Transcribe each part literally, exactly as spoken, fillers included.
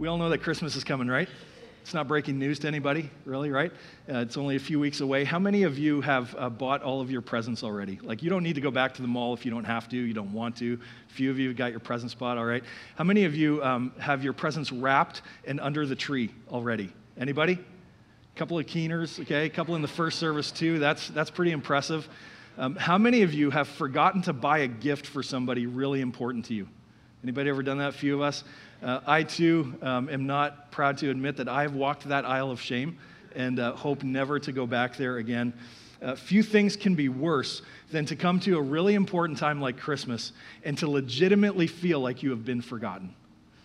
We all know that Christmas is coming, right? It's not breaking news to anybody, really, right? Uh, it's only a few weeks away. How many of you have uh, bought all of your presents already? Like, you don't need to go back to the mall if you don't have to, you don't want to. A few of you have got your present spot, all right? How many of you um, have your presents wrapped and under the tree already? Anybody? A couple of keeners, okay? A couple in the first service, too. That's, that's pretty impressive. Um, how many of you have forgotten to buy a gift for somebody really important to you? Anybody ever done that? A few of us. Uh, I, too, um, am not proud to admit that I have walked that aisle of shame and uh, hope never to go back there again. Uh, few things can be worse than to come to a really important time like Christmas and to legitimately feel like you have been forgotten.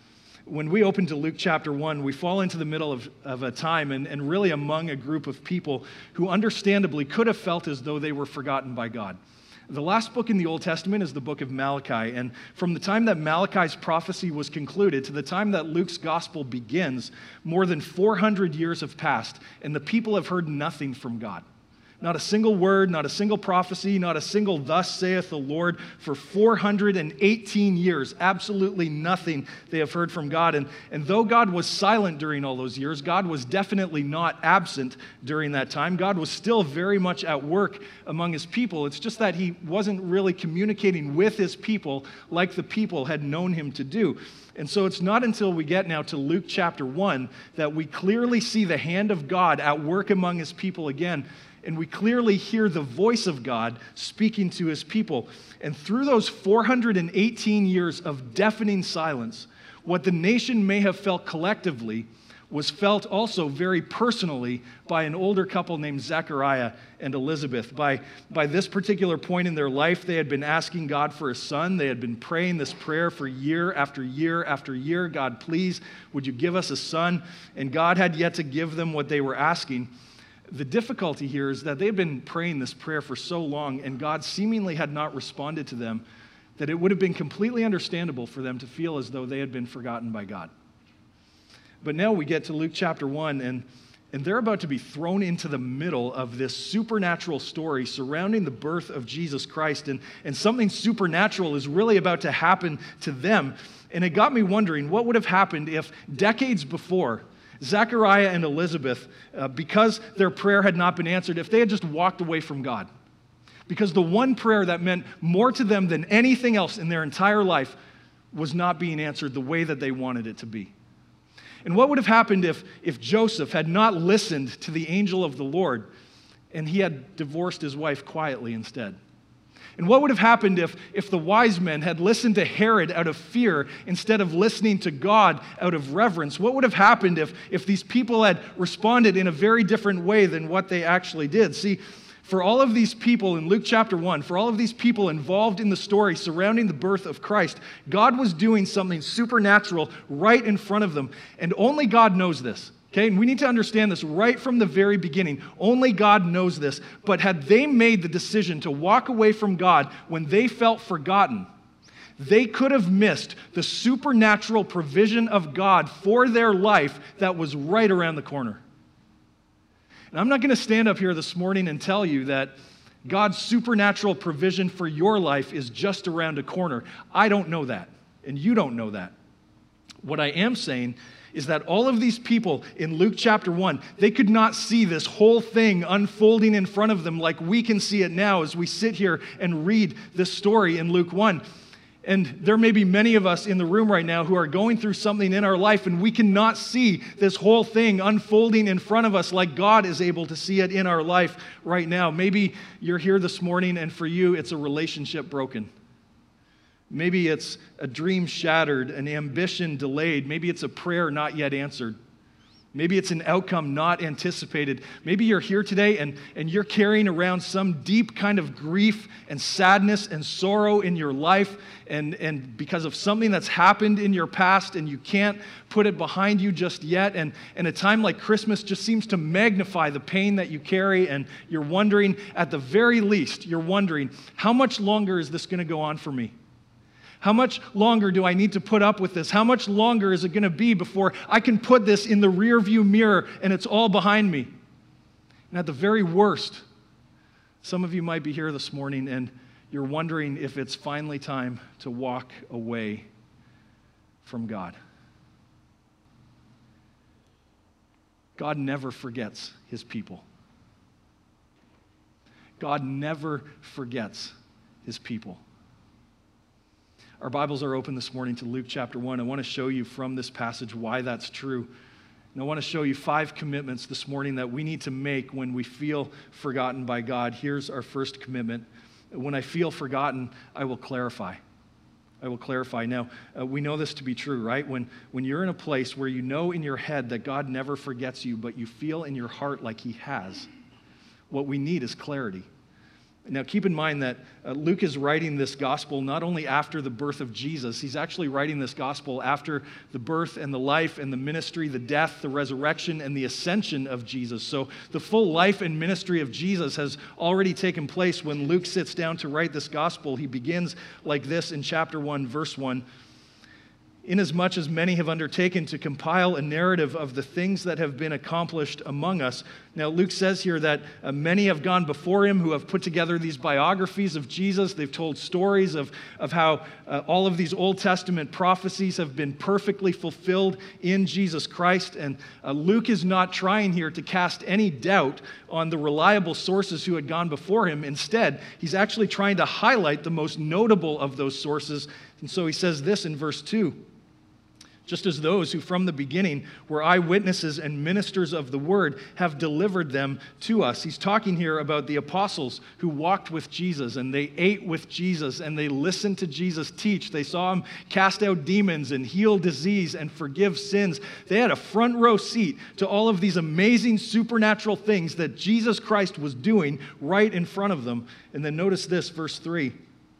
When we open to Luke chapter one, we fall into the middle of, of a time and, and really among a group of people who understandably could have felt as though they were forgotten by God. The last book in the Old Testament is the book of Malachi, and from the time that Malachi's prophecy was concluded to the time that Luke's gospel begins, more than four hundred years have passed, and the people have heard nothing from God. Not a single word, not a single prophecy, not a single thus saith the Lord for four hundred eighteen years. Absolutely nothing they have heard from God. And, and though God was silent during all those years, God was definitely not absent during that time. God was still very much at work among his people. It's just that he wasn't really communicating with his people like the people had known him to do. And so it's not until we get now to Luke chapter one that we clearly see the hand of God at work among his people again. And we clearly hear the voice of God speaking to his people. And through those four hundred eighteen years of deafening silence, what the nation may have felt collectively was felt also very personally by an older couple named Zechariah and Elizabeth. By, by this particular point in their life, they had been asking God for a son. They had been praying this prayer for year after year after year. God, please, would you give us a son? And God had yet to give them what they were asking. The difficulty here is that they've been praying this prayer for so long, and God seemingly had not responded to them, that it would have been completely understandable for them to feel as though they had been forgotten by God. But now we get to Luke chapter one, and, and they're about to be thrown into the middle of this supernatural story surrounding the birth of Jesus Christ, and, and something supernatural is really about to happen to them. And it got me wondering, what would have happened if decades before, Zechariah and Elizabeth, uh, because their prayer had not been answered, if they had just walked away from God? Because the one prayer that meant more to them than anything else in their entire life was not being answered the way that they wanted it to be. And what would have happened if, if Joseph had not listened to the angel of the Lord and he had divorced his wife quietly instead? And what would have happened if, if the wise men had listened to Herod out of fear instead of listening to God out of reverence? What would have happened if, if these people had responded in a very different way than what they actually did? See, for all of these people in Luke chapter one, for all of these people involved in the story surrounding the birth of Christ, God was doing something supernatural right in front of them. And only God knows this. Okay, and we need to understand this right from the very beginning. Only God knows this. But had they made the decision to walk away from God when they felt forgotten, they could have missed the supernatural provision of God for their life that was right around the corner. And I'm not going to stand up here this morning and tell you that God's supernatural provision for your life is just around a corner. I don't know that, and you don't know that. What I am saying is that all of these people in Luke chapter one, they could not see this whole thing unfolding in front of them like we can see it now as we sit here and read this story in Luke one. And there may be many of us in the room right now who are going through something in our life, and we cannot see this whole thing unfolding in front of us like God is able to see it in our life right now. Maybe you're here this morning, and for you, it's a relationship broken. Maybe it's a dream shattered, an ambition delayed. Maybe it's a prayer not yet answered. Maybe it's an outcome not anticipated. Maybe you're here today and, and you're carrying around some deep kind of grief and sadness and sorrow in your life and, and because of something that's happened in your past and you can't put it behind you just yet. And, and a time like Christmas just seems to magnify the pain that you carry, and you're wondering, at the very least, you're wondering, how much longer is this going to go on for me? How much longer do I need to put up with this? How much longer is it going to be before I can put this in the rearview mirror and it's all behind me? And at the very worst, some of you might be here this morning and you're wondering if it's finally time to walk away from God. God never forgets his people. God never forgets his people. Our Bibles are open this morning to Luke chapter one. I want to show you from this passage why that's true. And I want to show you five commitments this morning that we need to make when we feel forgotten by God. Here's our first commitment. When I feel forgotten, I will clarify. I will clarify. Now, uh, we know this to be true, right? When, when you're in a place where you know in your head that God never forgets you, but you feel in your heart like he has, what we need is clarity. Now, keep in mind that uh, Luke is writing this gospel not only after the birth of Jesus, he's actually writing this gospel after the birth and the life and the ministry, the death, the resurrection, and the ascension of Jesus. So the full life and ministry of Jesus has already taken place when Luke sits down to write this gospel. He begins like this in chapter one, verse one. Inasmuch as many have undertaken to compile a narrative of the things that have been accomplished among us. Now, Luke says here that uh, many have gone before him who have put together these biographies of Jesus. They've told stories of, of how uh, all of these Old Testament prophecies have been perfectly fulfilled in Jesus Christ. And uh, Luke is not trying here to cast any doubt on the reliable sources who had gone before him. Instead, he's actually trying to highlight the most notable of those sources. And so he says this in verse two. Just as those who from the beginning were eyewitnesses and ministers of the word have delivered them to us. He's talking here about the apostles who walked with Jesus and they ate with Jesus and they listened to Jesus teach. They saw him cast out demons and heal disease and forgive sins. They had a front row seat to all of these amazing supernatural things that Jesus Christ was doing right in front of them. And then notice this, verse three.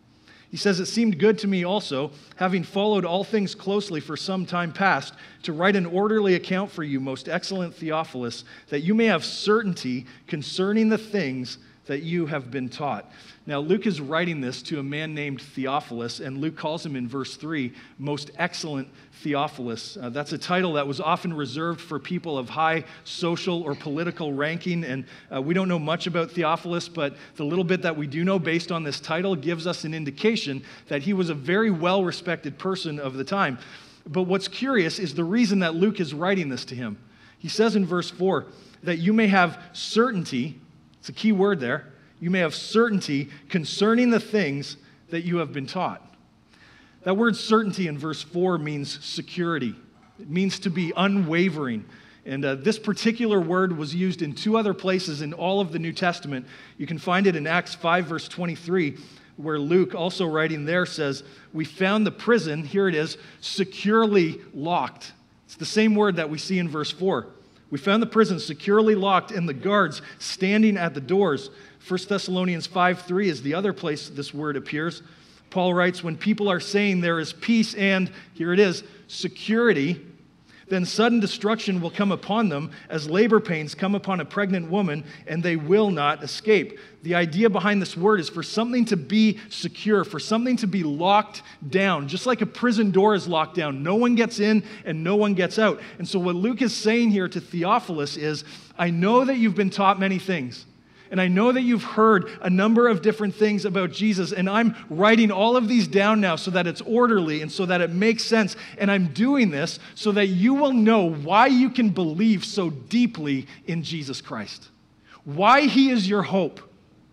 He says, it seemed good to me also, having followed all things closely for some time past, to write an orderly account for you, most excellent Theophilus, that you may have certainty concerning the things that you have been taught. Now, Luke is writing this to a man named Theophilus, and Luke calls him in verse three, most excellent Theophilus. Uh, that's a title that was often reserved for people of high social or political ranking, and uh, we don't know much about Theophilus, but the little bit that we do know based on this title gives us an indication that he was a very well-respected person of the time. But what's curious is the reason that Luke is writing this to him. He says in verse four, that you may have certainty, it's a key word there, you may have certainty concerning the things that you have been taught. That word certainty in verse four means security. It means to be unwavering. And uh, this particular word was used in two other places in all of the New Testament. You can find it in Acts five, verse twenty-three, where Luke, also writing there, says, we found the prison, here it is, securely locked. It's the same word that we see in verse four. We found the prison securely locked and the guards standing at the doors. First Thessalonians five three is the other place this word appears. Paul writes, when people are saying there is peace and, here it is, security, then sudden destruction will come upon them as labor pains come upon a pregnant woman, and they will not escape. The idea behind this word is for something to be secure, for something to be locked down, just like a prison door is locked down. No one gets in and no one gets out. And so what Luke is saying here to Theophilus is, I know that you've been taught many things. And I know that you've heard a number of different things about Jesus, and I'm writing all of these down now so that it's orderly and so that it makes sense. And I'm doing this so that you will know why you can believe so deeply in Jesus Christ, why he is your hope,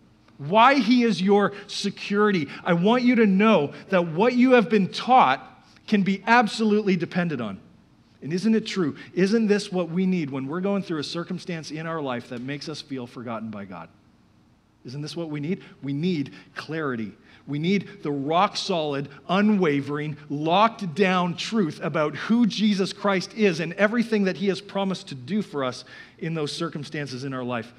why he is your security. I want you to know that what you have been taught can be absolutely depended on. And isn't it true? Isn't this what we need when we're going through a circumstance in our life that makes us feel forgotten by God? Isn't this what we need? We need clarity. We need the rock-solid, unwavering, locked-down truth about who Jesus Christ is and everything that he has promised to do for us in those circumstances in our life.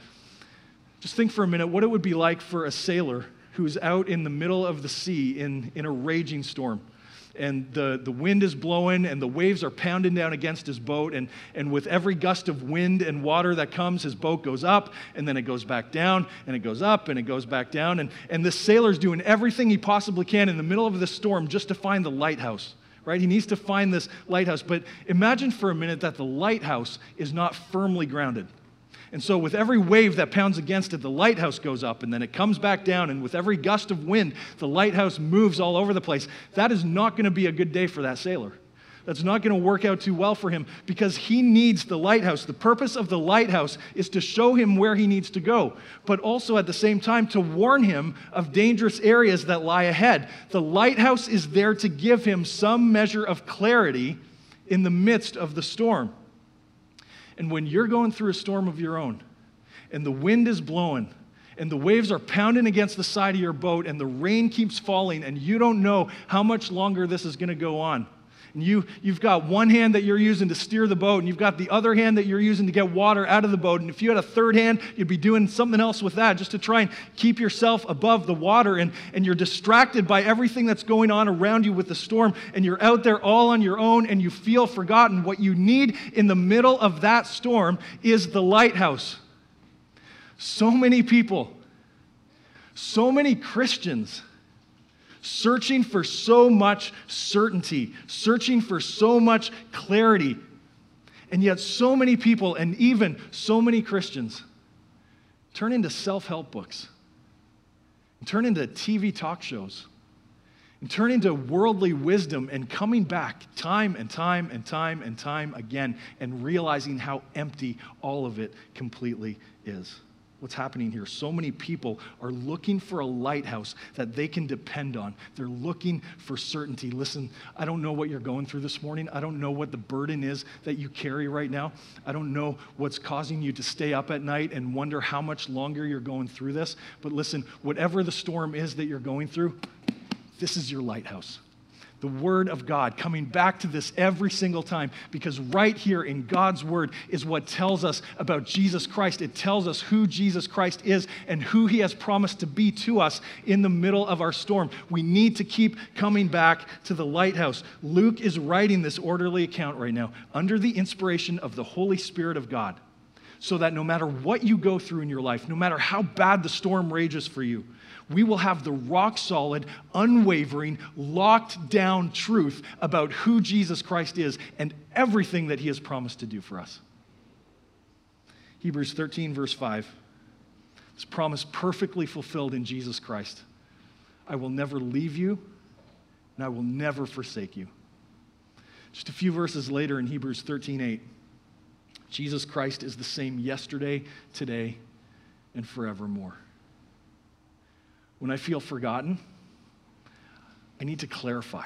Just think for a minute what it would be like for a sailor who's out in the middle of the sea in, in a raging storm. And the, the wind is blowing and the waves are pounding down against his boat. And, and with every gust of wind and water that comes, his boat goes up and then it goes back down and it goes up and it goes back down. And, and this sailor's doing everything he possibly can in the middle of this storm just to find the lighthouse, right? He needs to find this lighthouse. But imagine for a minute that the lighthouse is not firmly grounded. And so with every wave that pounds against it, the lighthouse goes up and then it comes back down. And with every gust of wind, the lighthouse moves all over the place. That is not going to be a good day for that sailor. That's not going to work out too well for him because he needs the lighthouse. The purpose of the lighthouse is to show him where he needs to go, but also at the same time to warn him of dangerous areas that lie ahead. The lighthouse is there to give him some measure of clarity in the midst of the storm. And when you're going through a storm of your own, and the wind is blowing, and the waves are pounding against the side of your boat, and the rain keeps falling, and you don't know how much longer this is going to go on. And you, you've got one hand that you're using to steer the boat, and you've got the other hand that you're using to get water out of the boat. And if you had a third hand, you'd be doing something else with that just to try and keep yourself above the water. And, and you're distracted by everything that's going on around you with the storm, and you're out there all on your own, and you feel forgotten. What you need in the middle of that storm is the lighthouse. So many people, so many Christians, searching for so much certainty, searching for so much clarity. And yet so many people, and even so many Christians, turn into self-help books, and turn into T V talk shows, and turn into worldly wisdom, and coming back time and time and time and time again, and realizing how empty all of it completely is. What's happening here? So many people are looking for a lighthouse that they can depend on. They're looking for certainty. Listen, I don't know what you're going through this morning. I don't know what the burden is that you carry right now. I don't know what's causing you to stay up at night and wonder how much longer you're going through this. But listen, whatever the storm is that you're going through, this is your lighthouse. The Word of God, coming back to this every single time, because right here in God's Word is what tells us about Jesus Christ. It tells us who Jesus Christ is and who He has promised to be to us in the middle of our storm. We need to keep coming back to the lighthouse. Luke is writing this orderly account right now under the inspiration of the Holy Spirit of God, so that no matter what you go through in your life, no matter how bad the storm rages for you, we will have the rock-solid, unwavering, locked-down truth about who Jesus Christ is and everything that He has promised to do for us. Hebrews thirteen, verse five. This promise perfectly fulfilled in Jesus Christ. I will never leave you, and I will never forsake you. Just a few verses later in Hebrews thirteen eight, Jesus Christ is the same yesterday, today, and forevermore. When I feel forgotten, I need to clarify.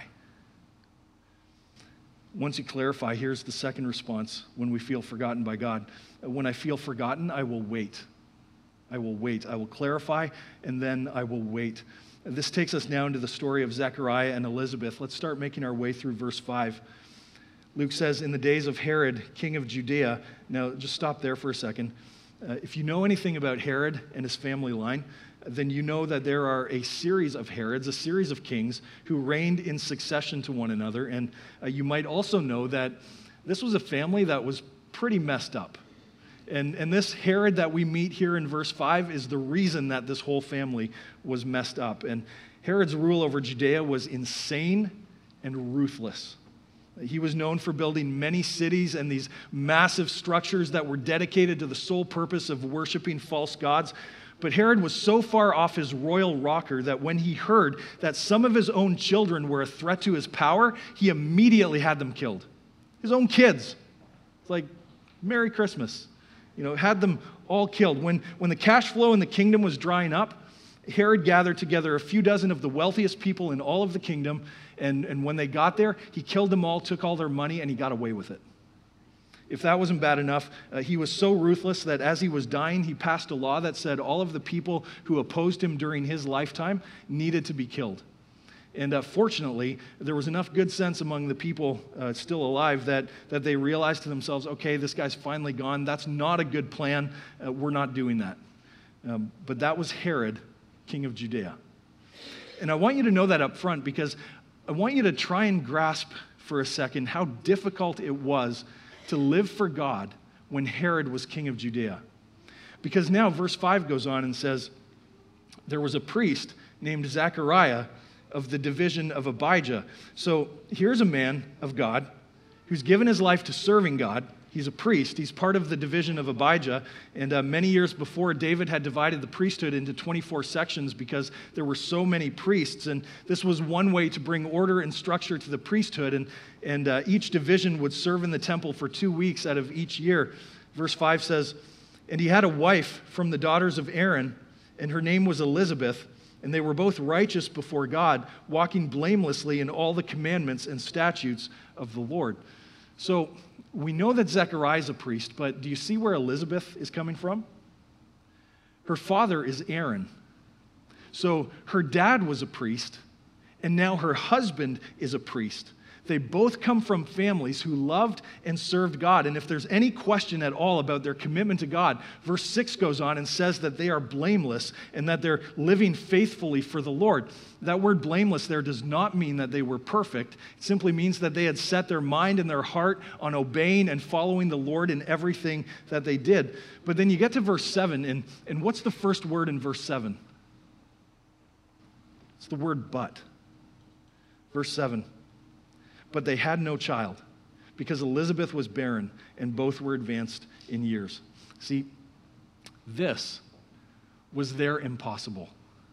Once you clarify, here's the second response when we feel forgotten by God. When I feel forgotten, I will wait. I will wait. I will clarify, and then I will wait. This takes us now into the story of Zechariah and Elizabeth. Let's start making our way through verse five. Luke says, in the days of Herod, king of Judea. Now, just stop there for a second. Uh, if you know anything about Herod and his family line, then you know that there are a series of Herods, a series of kings who reigned in succession to one another. And uh, you might also know that this was a family that was pretty messed up. And, and this Herod that we meet here in verse five is the reason that this whole family was messed up. And Herod's rule over Judea was insane and ruthless. He was known for building many cities and these massive structures that were dedicated to the sole purpose of worshiping false gods. But Herod was so far off his royal rocker that when he heard that some of his own children were a threat to his power, he immediately had them killed. His own kids. It's like, Merry Christmas. You know, had them all killed. When, when the cash flow in the kingdom was drying up, Herod gathered together a few dozen of the wealthiest people in all of the kingdom, and, and when they got there, he killed them all, took all their money, and he got away with it. If that wasn't bad enough, uh, he was so ruthless that as he was dying, he passed a law that said all of the people who opposed him during his lifetime needed to be killed. And uh, fortunately, there was enough good sense among the people uh, still alive that, that they realized to themselves, okay, this guy's finally gone. That's not a good plan. Uh, we're not doing that. Um, but that was Herod, king of Judea. And I want you to know that up front because I want you to try and grasp for a second how difficult it was to live for God when Herod was king of Judea. Because now verse five goes on and says, there was a priest named Zechariah of the division of Abijah. So here's a man of God who's given his life to serving God. He's a priest. He's part of the division of Abijah. And uh, many years before, David had divided the priesthood into twenty-four sections because there were so many priests. And this was one way to bring order and structure to the priesthood. And, and uh, each division would serve in the temple for two weeks out of each year. Verse five says, "And he had a wife from the daughters of Aaron, and her name was Elizabeth. And they were both righteous before God, walking blamelessly in all the commandments and statutes of the Lord." So we know that Zechariah is a priest, but do you see where Elizabeth is coming from? Her father is Aaron. So her dad was a priest, and now her husband is a priest. They both come from families who loved and served God. And if there's any question at all about their commitment to God, verse six goes on and says that they are blameless and that they're living faithfully for the Lord. That word blameless there does not mean that they were perfect. It simply means that they had set their mind and their heart on obeying and following the Lord in everything that they did. But then you get to verse seven, and, and what's the first word in verse seven? It's the word but. Verse seven. "But they had no child, because Elizabeth was barren, and both were advanced in years." See, this was their impossible.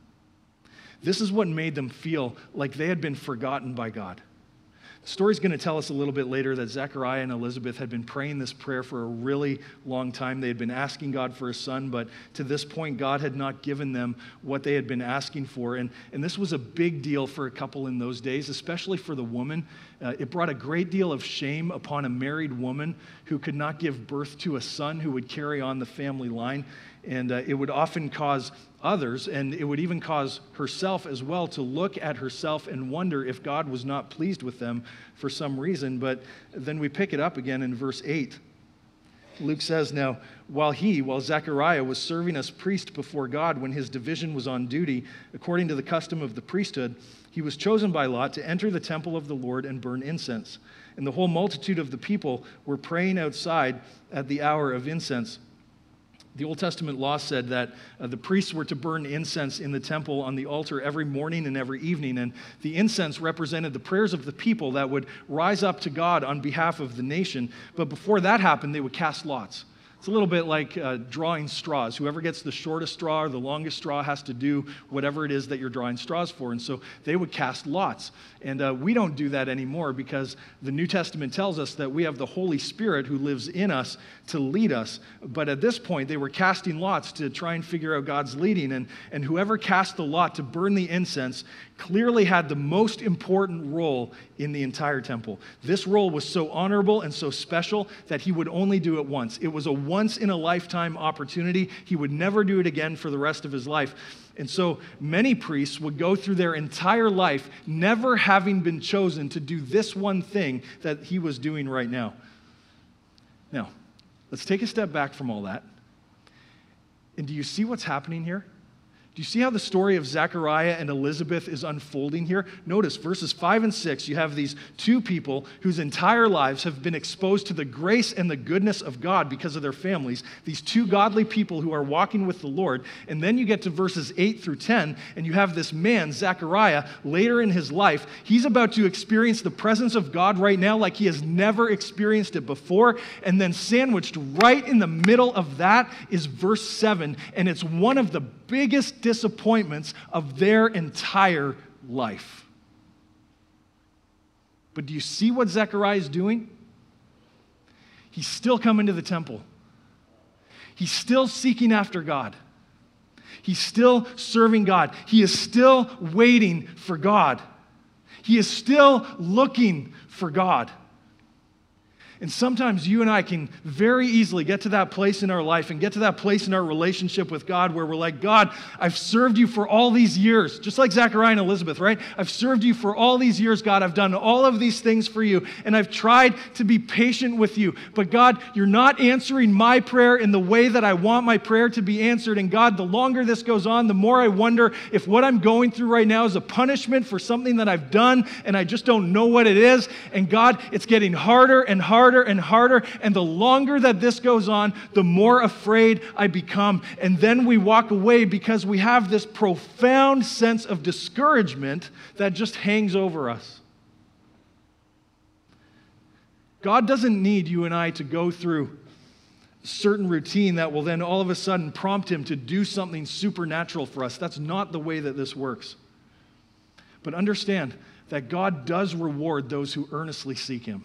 This is what made them feel like they had been forgotten by God. The story's going to tell us a little bit later that Zechariah and Elizabeth had been praying this prayer for a really long time. They had been asking God for a son, but to this point, God had not given them what they had been asking for. And, and this was a big deal for a couple in those days, especially for the woman. Uh, it brought a great deal of shame upon a married woman who could not give birth to a son who would carry on the family line. And uh, it would often cause others, and it would even cause herself as well, to look at herself and wonder if God was not pleased with them for some reason. But then we pick it up again in verse eight. Luke says, "Now, while he, while Zechariah was serving as priest before God when his division was on duty, according to the custom of the priesthood, he was chosen by lot to enter the temple of the Lord and burn incense. And the whole multitude of the people were praying outside at the hour of incense." The Old Testament law said that uh, the priests were to burn incense in the temple on the altar every morning and every evening, and the incense represented the prayers of the people that would rise up to God on behalf of the nation. But before that happened, they would cast lots. It's a little bit like uh, drawing straws. Whoever gets the shortest straw or the longest straw has to do whatever it is that you're drawing straws for. And so they would cast lots. And uh, we don't do that anymore because the New Testament tells us that we have the Holy Spirit who lives in us to lead us. But at this point, they were casting lots to try and figure out God's leading. And, and whoever cast the lot to burn the incense clearly had the most important role in the entire temple. This role was so honorable and so special that he would only do it once. It was a once-in-a-lifetime opportunity. He would never do it again for the rest of his life. And so many priests would go through their entire life never having been chosen to do this one thing that he was doing right now. Now, let's take a step back from all that. And do you see what's happening here? Do you see how the story of Zechariah and Elizabeth is unfolding here? Notice verses five and six, you have these two people whose entire lives have been exposed to the grace and the goodness of God because of their families, these two godly people who are walking with the Lord. And then you get to verses eight through ten, and you have this man, Zechariah, later in his life. He's about to experience the presence of God right now like he has never experienced it before. And then sandwiched right in the middle of that is verse seven, and it's one of the biggest disappointments of their entire life. But do you see what Zechariah is doing? He's still coming to the temple. He's still seeking after God. He's still serving God. He is still waiting for God. He is still looking for God. And sometimes you and I can very easily get to that place in our life and get to that place in our relationship with God where we're like, God, I've served you for all these years, just like Zechariah and Elizabeth, right? I've served you for all these years, God. I've done all of these things for you, and I've tried to be patient with you. But God, you're not answering my prayer in the way that I want my prayer to be answered. And God, the longer this goes on, the more I wonder if what I'm going through right now is a punishment for something that I've done, and I just don't know what it is. And God, it's getting harder and harder and harder, and the longer that this goes on, the more afraid I become. And then we walk away because we have this profound sense of discouragement that just hangs over us. God doesn't need you and I to go through a certain routine that will then all of a sudden prompt him to do something supernatural for us. That's not the way that this works. But understand that God does reward those who earnestly seek him.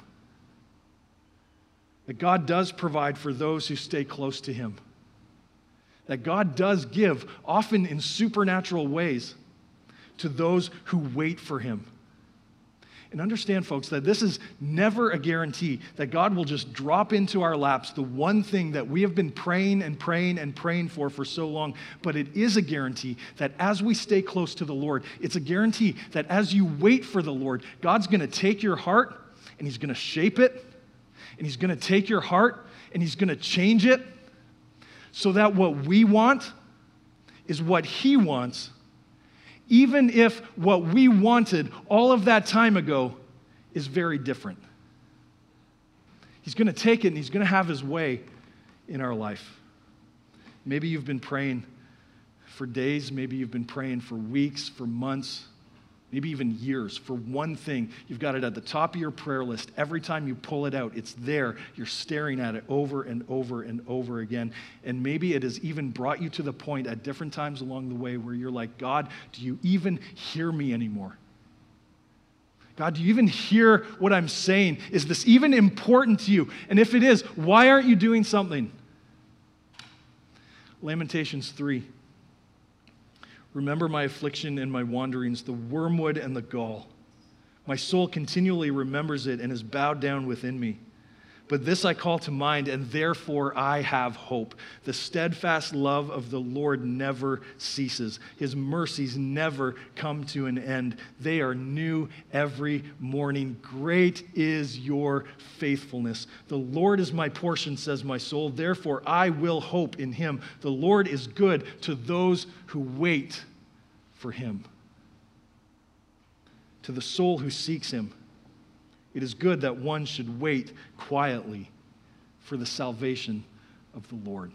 That God does provide for those who stay close to him. That God does give, often in supernatural ways, to those who wait for him. And understand, folks, that this is never a guarantee that God will just drop into our laps the one thing that we have been praying and praying and praying for for so long. But it is a guarantee that as we stay close to the Lord, it's a guarantee that as you wait for the Lord, God's going to take your heart and he's going to shape it, and he's going to take your heart and he's going to change it so that what we want is what he wants, even if what we wanted all of that time ago is very different. He's going to take it and he's going to have his way in our life. Maybe you've been praying for days, maybe you've been praying for weeks, for months, maybe even years, for one thing. You've got it at the top of your prayer list. Every time you pull it out, it's there. You're staring at it over and over and over again. And maybe it has even brought you to the point at different times along the way where you're like, God, do you even hear me anymore? God, do you even hear what I'm saying? Is this even important to you? And if it is, why aren't you doing something? Lamentations three. Remember my affliction and my wanderings, the wormwood and the gall. My soul continually remembers it and is bowed down within me. But this I call to mind, and therefore I have hope. The steadfast love of the Lord never ceases. His mercies never come to an end. They are new every morning. Great is your faithfulness. The Lord is my portion, says my soul. Therefore I will hope in him. The Lord is good to those who wait for him. To the soul who seeks him, it is good that one should wait quietly for the salvation of the Lord.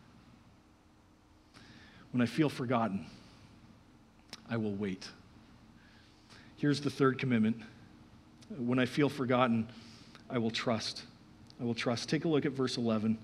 When I feel forgotten, I will wait. Here's the third commitment. When I feel forgotten, I will trust. I will trust. Take a look at verse eleven.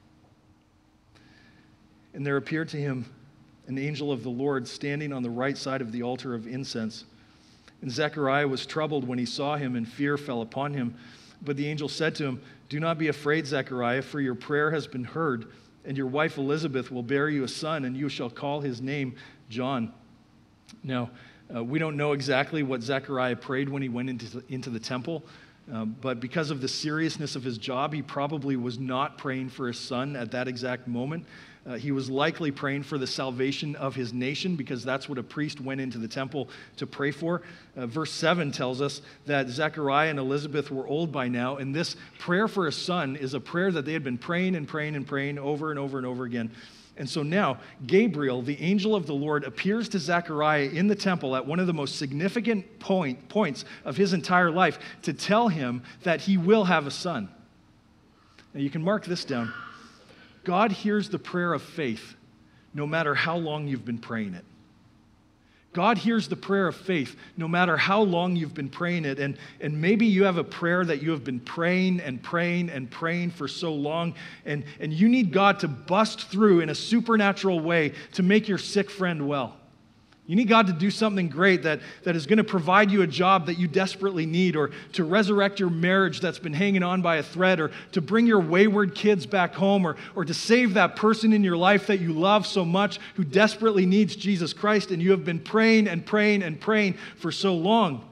And there appeared to him an angel of the Lord standing on the right side of the altar of incense. And Zechariah was troubled when he saw him, and fear fell upon him. But the angel said to him, "Do not be afraid, Zechariah, for your prayer has been heard, and your wife Elizabeth will bear you a son, and you shall call his name John." Now, uh, we don't know exactly what Zechariah prayed when he went into the, into the temple, um, but because of the seriousness of his job, he probably was not praying for his son at that exact moment. Uh, he was likely praying for the salvation of his nation, because that's what a priest went into the temple to pray for. Uh, verse seven tells us that Zechariah and Elizabeth were old by now, and this prayer for a son is a prayer that they had been praying and praying and praying over and over and over again. And so now, Gabriel, the angel of the Lord, appears to Zechariah in the temple at one of the most significant point, points of his entire life to tell him that he will have a son. Now you can mark this down. God hears the prayer of faith no matter how long you've been praying it. God hears the prayer of faith no matter how long you've been praying it. And, and maybe you have a prayer that you have been praying and praying and praying for so long, and, and you need God to bust through in a supernatural way to make your sick friend well. You need God to do something great that, that is going to provide you a job that you desperately need, or to resurrect your marriage that's been hanging on by a thread, or to bring your wayward kids back home, or, or to save that person in your life that you love so much who desperately needs Jesus Christ, and you have been praying and praying and praying for so long.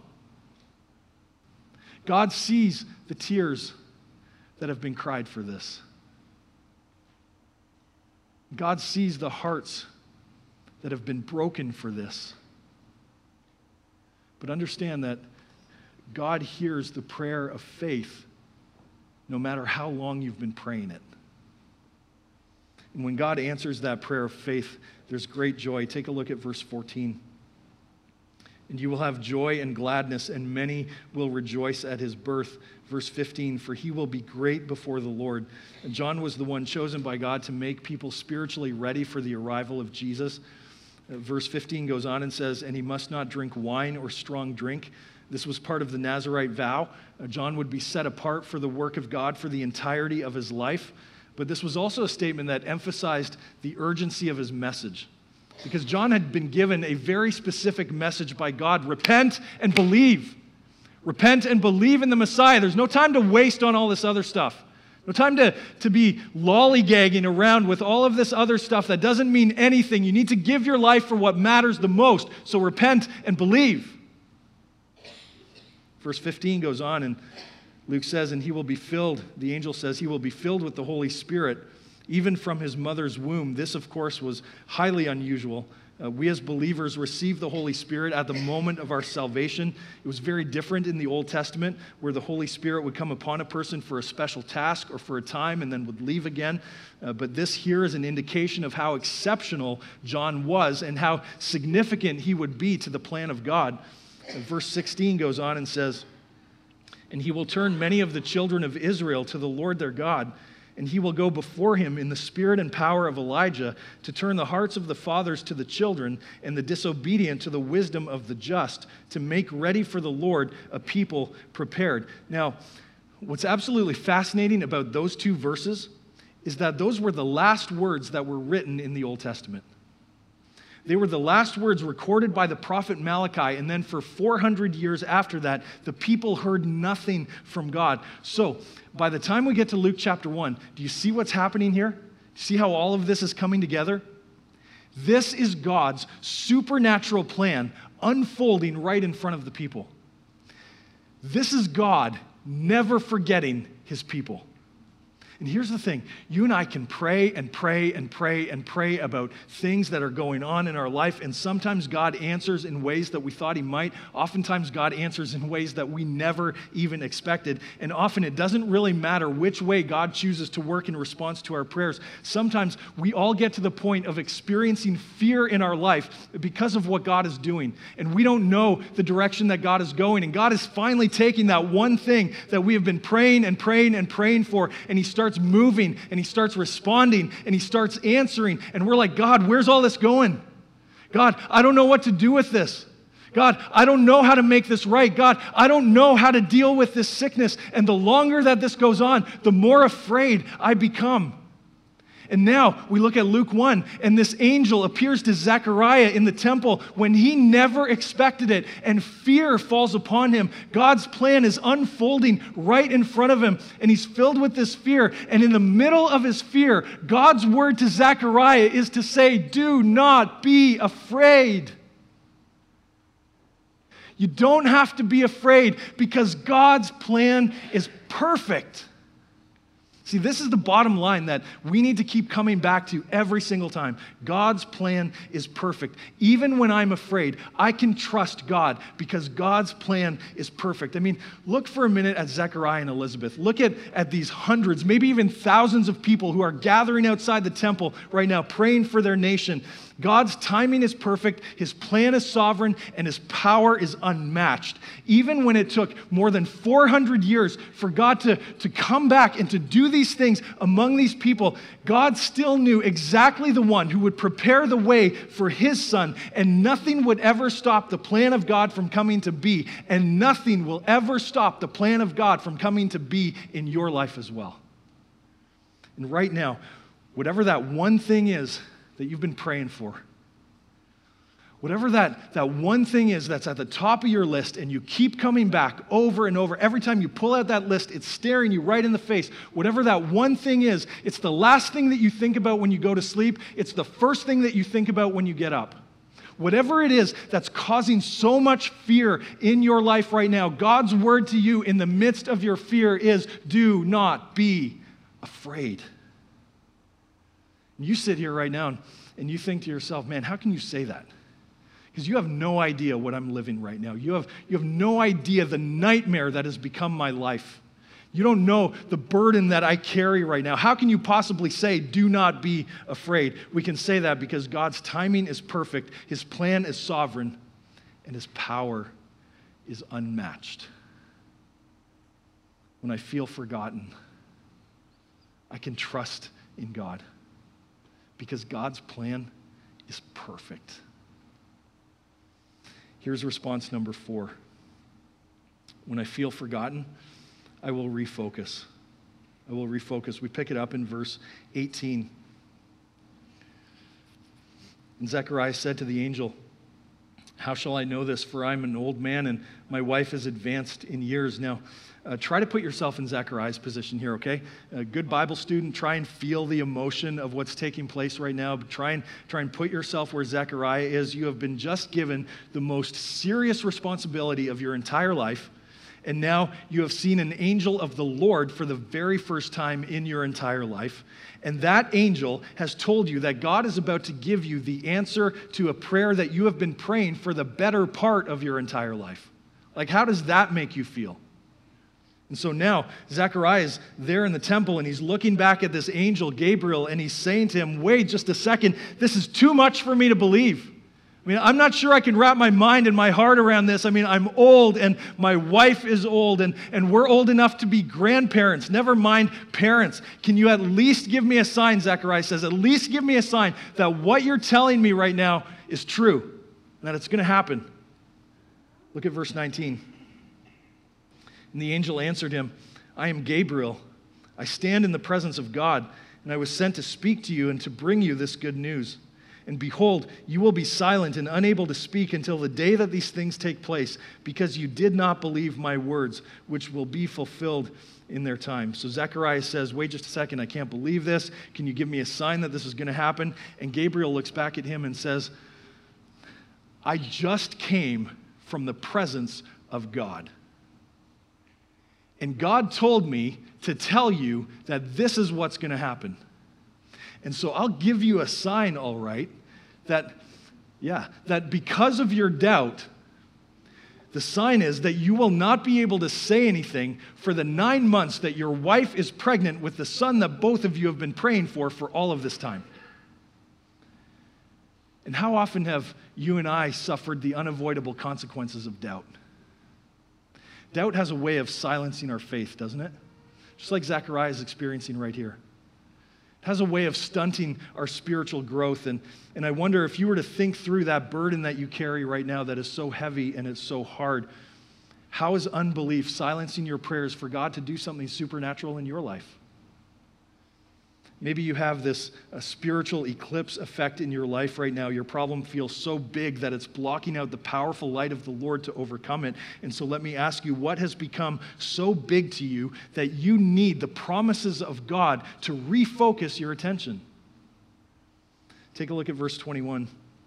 God sees the tears that have been cried for this. God sees the hearts that have been broken for this. But understand that God hears the prayer of faith no matter how long you've been praying it. And when God answers that prayer of faith, there's great joy. Take a look at verse fourteen. And you will have joy and gladness, and many will rejoice at his birth. Verse fifteen, for he will be great before the Lord. And John was the one chosen by God to make people spiritually ready for the arrival of Jesus. Verse fifteen goes on and says, and he must not drink wine or strong drink, This was part of the Nazirite vow. Uh, John would be set apart for the work of God for the entirety of his life. But this was also a statement that emphasized the urgency of his message. Because John had been given a very specific message by God: repent and believe. Repent and believe in the Messiah. There's no time to waste on all this other stuff. No time to, to be lollygagging around with all of this other stuff that doesn't mean anything. You need to give your life for what matters the most. So repent and believe. Verse fifteen goes on, and Luke says, and he will be filled, the angel says, he will be filled with the Holy Spirit, even from his mother's womb. This, of course, was highly unusual. Uh, we as believers receive the Holy Spirit at the moment of our salvation. It was very different in the Old Testament, where the Holy Spirit would come upon a person for a special task or for a time and then would leave again. Uh, but this here is an indication of how exceptional John was and how significant he would be to the plan of God. Uh, verse sixteen goes on and says, and he will turn many of the children of Israel to the Lord their God, and he will go before him in the spirit and power of Elijah to turn the hearts of the fathers to the children and the disobedient to the wisdom of the just, to make ready for the Lord a people prepared. Now, what's absolutely fascinating about those two verses is that those were the last words that were written in the Old Testament. They were the last words recorded by the prophet Malachi, and then for four hundred years after that, the people heard nothing from God. So, by the time we get to Luke chapter one, do you see what's happening here? See how all of this is coming together? This is God's supernatural plan unfolding right in front of the people. This is God never forgetting his people. And here's the thing, you and I can pray and pray and pray and pray about things that are going on in our life, and sometimes God answers in ways that we thought he might. Oftentimes God answers in ways that we never even expected. And often it doesn't really matter which way God chooses to work in response to our prayers. Sometimes we all get to the point of experiencing fear in our life because of what God is doing. And we don't know the direction that God is going. And God is finally taking that one thing that we have been praying and praying and praying for, and he starts moving, and he starts responding, and he starts answering, and we're like, God, where's all this going? God, I don't know what to do with this. God, I don't know how to make this right. God, I don't know how to deal with this sickness. And the longer that this goes on, the more afraid I become. And now we look at Luke one, and this angel appears to Zechariah in the temple when he never expected it, and fear falls upon him. God's plan is unfolding right in front of him, and he's filled with this fear. And in the middle of his fear, God's word to Zechariah is to say, do not be afraid. You don't have to be afraid because God's plan is perfect. See, this is the bottom line that we need to keep coming back to every single time. God's plan is perfect. Even when I'm afraid, I can trust God because God's plan is perfect. I mean, look for a minute at Zechariah and Elizabeth. Look at, at these hundreds, maybe even thousands of people who are gathering outside the temple right now, praying for their nation. God's timing is perfect, his plan is sovereign, and his power is unmatched. Even when it took more than four hundred years for God to, to come back and to do these things among these people, God still knew exactly the one who would prepare the way for his son, and nothing would ever stop the plan of God from coming to be, and nothing will ever stop the plan of God from coming to be in your life as well. And right now, whatever that one thing is that you've been praying for, whatever that, that one thing is that's at the top of your list and you keep coming back over and over, every time you pull out that list, it's staring you right in the face. Whatever that one thing is, it's the last thing that you think about when you go to sleep. It's the first thing that you think about when you get up. Whatever it is that's causing so much fear in your life right now, God's word to you in the midst of your fear is, do not be afraid. You sit here right now and you think to yourself, man, how can you say that? Because you have no idea what I'm living right now. You have, you have no idea the nightmare that has become my life. You don't know the burden that I carry right now. How can you possibly say, do not be afraid? We can say that because God's timing is perfect, his plan is sovereign, and his power is unmatched. When I feel forgotten, I can trust in God. Because God's plan is perfect. Here's response number four. when I feel forgotten, I will refocus. I will refocus. We pick it up in verse eighteen. And Zechariah said to the angel, "How shall I know this? For I'm an old man and my wife is advanced in years." Now, uh, try to put yourself in Zechariah's position here, okay? A good Bible student, try and feel the emotion of what's taking place right now. But try and try and put yourself where Zechariah is. You have been just given the most serious responsibility of your entire life. And now you have seen an angel of the Lord for the very first time in your entire life. And that angel has told you that God is about to give you the answer to a prayer that you have been praying for the better part of your entire life. Like, how does that make you feel? And so now Zechariah is there in the temple and he's looking back at this angel, Gabriel, and he's saying to him, "Wait just a second, this is too much for me to believe. I mean, I'm not sure I can wrap my mind and my heart around this. I mean, I'm old and my wife is old and, and we're old enough to be grandparents, never mind parents. Can you at least give me a sign," Zechariah says, "at least give me a sign that what you're telling me right now is true, and that it's going to happen." Look at verse nineteen. And the angel answered him, "I am Gabriel. I stand in the presence of God, and I was sent to speak to you and to bring you this good news. And behold, you will be silent and unable to speak until the day that these things take place, because you did not believe my words, which will be fulfilled in their time." So Zechariah says, "Wait just a second, I can't believe this. Can you give me a sign that this is going to happen?" And Gabriel looks back at him and says, "I just came from the presence of God. And God told me to tell you that this is what's going to happen. And so I'll give you a sign, all right, that, yeah, that because of your doubt, the sign is that you will not be able to say anything for the nine months that your wife is pregnant with the son that both of you have been praying for for all of this time." And how often have you and I suffered the unavoidable consequences of doubt? Doubt has a way of silencing our faith, doesn't it? Just like Zechariah is experiencing right here. It has a way of stunting our spiritual growth. And, and I wonder if you were to think through that burden that you carry right now that is so heavy and it's so hard, how is unbelief silencing your prayers for God to do something supernatural in your life? Maybe you have this uh, spiritual eclipse effect in your life right now. Your problem feels so big that it's blocking out the powerful light of the Lord to overcome it. And so let me ask you, what has become so big to you that you need the promises of God to refocus your attention? Take a look at verse twenty-one.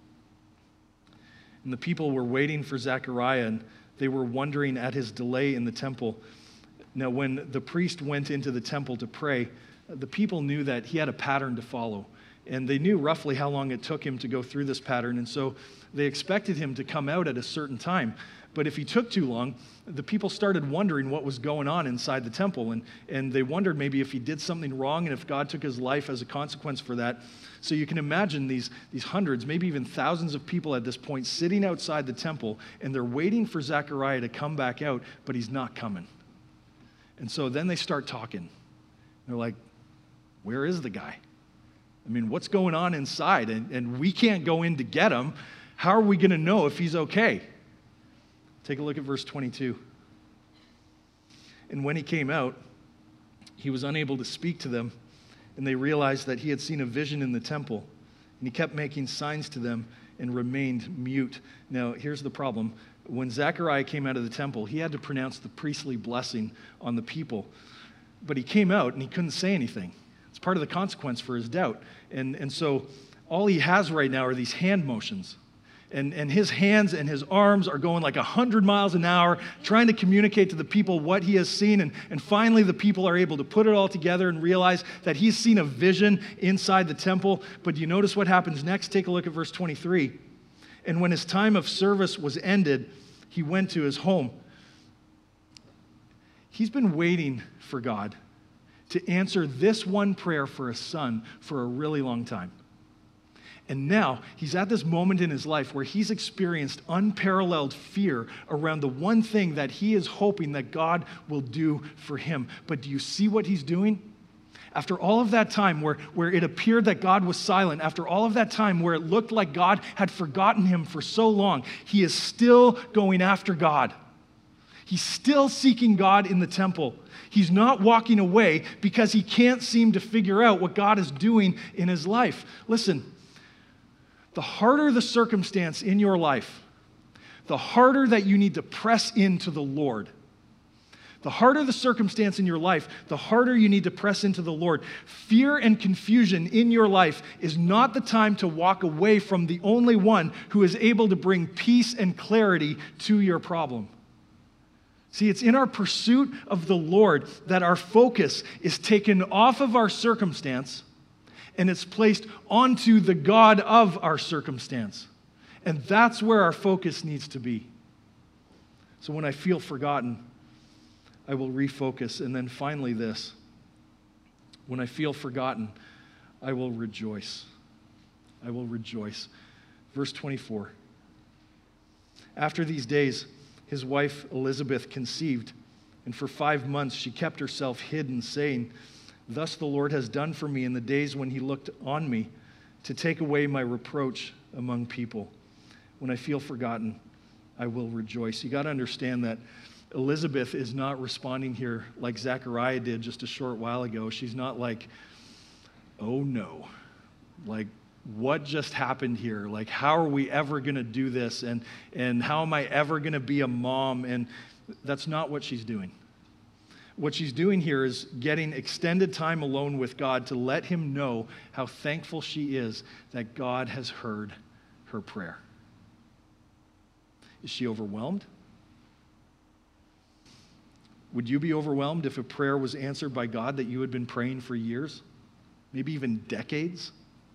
And the people were waiting for Zechariah, and they were wondering at his delay in the temple. Now, when the priest went into the temple to pray, the people knew that he had a pattern to follow, and they knew roughly how long it took him to go through this pattern, and so they expected him to come out at a certain time. But if he took too long, the people started wondering what was going on inside the temple, and, and they wondered maybe if he did something wrong and if God took his life as a consequence for that. So you can imagine these, these hundreds, maybe even thousands of people at this point sitting outside the temple, and they're waiting for Zechariah to come back out, but he's not coming. And so then they start talking. They're like, "Where is the guy? I mean, what's going on inside? And, and we can't go in to get him. How are we going to know if he's okay?" Take a look at verse twenty-two. And when he came out, he was unable to speak to them, and they realized that he had seen a vision in the temple, and he kept making signs to them and remained mute. Now, here's the problem. When Zechariah came out of the temple, he had to pronounce the priestly blessing on the people, but he came out and he couldn't say anything. It's part of the consequence for his doubt. And, and so all he has right now are these hand motions. And, and his hands and his arms are going like one hundred miles an hour, trying to communicate to the people what he has seen. And, and finally, the people are able to put it all together and realize that he's seen a vision inside the temple. But do you notice what happens next? Take a look at verse twenty-three. And when his time of service was ended, he went to his home. He's been waiting for God to answer this one prayer for a son for a really long time. And now he's at this moment in his life where he's experienced unparalleled fear around the one thing that he is hoping that God will do for him. But do you see what he's doing? After all of that time where, where it appeared that God was silent, after all of that time where it looked like God had forgotten him for so long, he is still going after God. He's still seeking God in the temple. He's not walking away because he can't seem to figure out what God is doing in his life. Listen, the harder the circumstance in your life, the harder that you need to press into the Lord. The harder the circumstance in your life, the harder you need to press into the Lord. Fear and confusion in your life is not the time to walk away from the only one who is able to bring peace and clarity to your problem. See, it's in our pursuit of the Lord that our focus is taken off of our circumstance and it's placed onto the God of our circumstance. And that's where our focus needs to be. So when I feel forgotten, I will refocus. And then finally this, when I feel forgotten, I will rejoice. I will rejoice. Verse twenty-four. After these days, his wife Elizabeth conceived, and for five months she kept herself hidden, saying, "Thus the Lord has done for me in the days when he looked on me, to take away my reproach among people. When I feel forgotten, I will rejoice." You got to understand that Elizabeth is not responding here like Zechariah did just a short while ago. She's not like, oh no, like what just happened here? Like how are we ever going to do this? And, and how am I ever going to be a mom? And that's not what she's doing. What she's doing here is getting extended time alone with God to let him know how thankful she is that God has heard her prayer. Is she overwhelmed? Would you be overwhelmed if a prayer was answered by God that you had been praying for years, maybe even decades?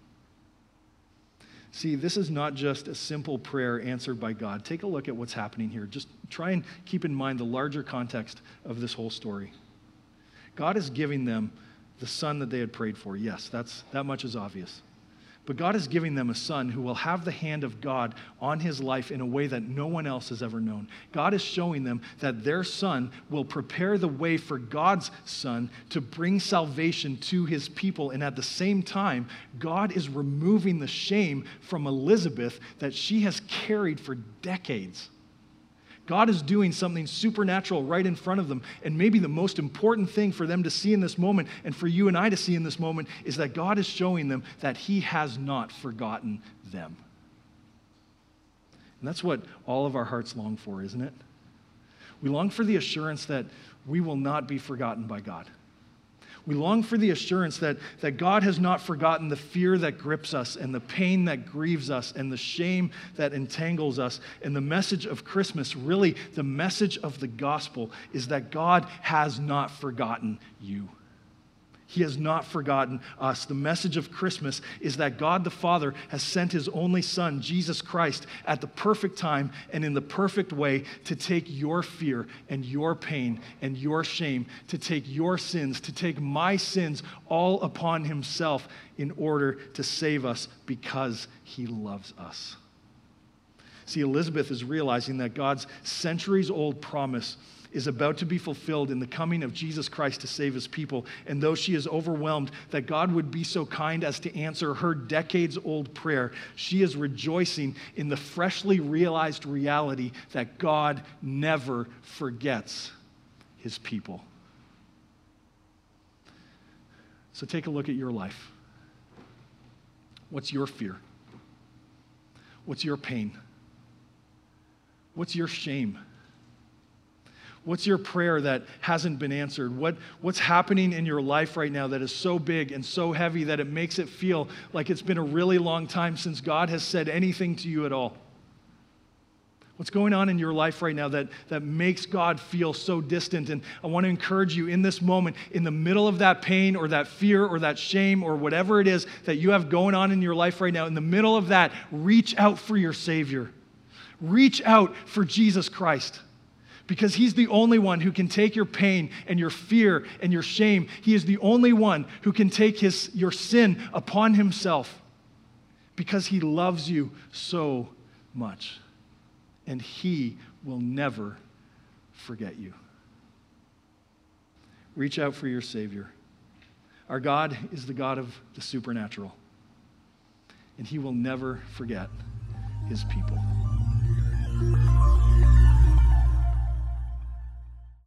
See, this is not just a simple prayer answered by God. Take a look at what's happening here. Just try and keep in mind the larger context of this whole story. God is giving them the son that they had prayed for. Yes, that's, that much is obvious. But God is giving them a son who will have the hand of God on his life in a way that no one else has ever known. God is showing them that their son will prepare the way for God's son to bring salvation to his people. And at the same time, God is removing the shame from Elizabeth that she has carried for decades. God is doing something supernatural right in front of them. And maybe the most important thing for them to see in this moment, and for you and I to see in this moment, is that God is showing them that he has not forgotten them. And that's what all of our hearts long for, isn't it? We long for the assurance that we will not be forgotten by God. We long for the assurance that, that God has not forgotten the fear that grips us and the pain that grieves us and the shame that entangles us. And the message of Christmas, really the message of the gospel, is that God has not forgotten you. He has not forgotten us. The message of Christmas is that God the Father has sent his only Son, Jesus Christ, at the perfect time and in the perfect way to take your fear and your pain and your shame, to take your sins, to take my sins all upon himself in order to save us because he loves us. See, Elizabeth is realizing that God's centuries-old promise is about to be fulfilled in the coming of Jesus Christ to save his people. And though she is overwhelmed that God would be so kind as to answer her decades-old prayer, she is rejoicing in the freshly realized reality that God never forgets his people. So take a look at your life. What's your fear? What's your pain? What's your shame? What's your prayer that hasn't been answered? What, what's happening in your life right now that is so big and so heavy that it makes it feel like it's been a really long time since God has said anything to you at all? What's going on in your life right now that, that makes God feel so distant? And I want to encourage you in this moment, in the middle of that pain or that fear or that shame or whatever it is that you have going on in your life right now, in the middle of that, reach out for your Savior. Reach out for Jesus Christ. Because he's the only one who can take your pain and your fear and your shame. He is the only one who can take his, your sin upon himself because he loves you so much. And he will never forget you. Reach out for your Savior. Our God is the God of the supernatural. And he will never forget his people.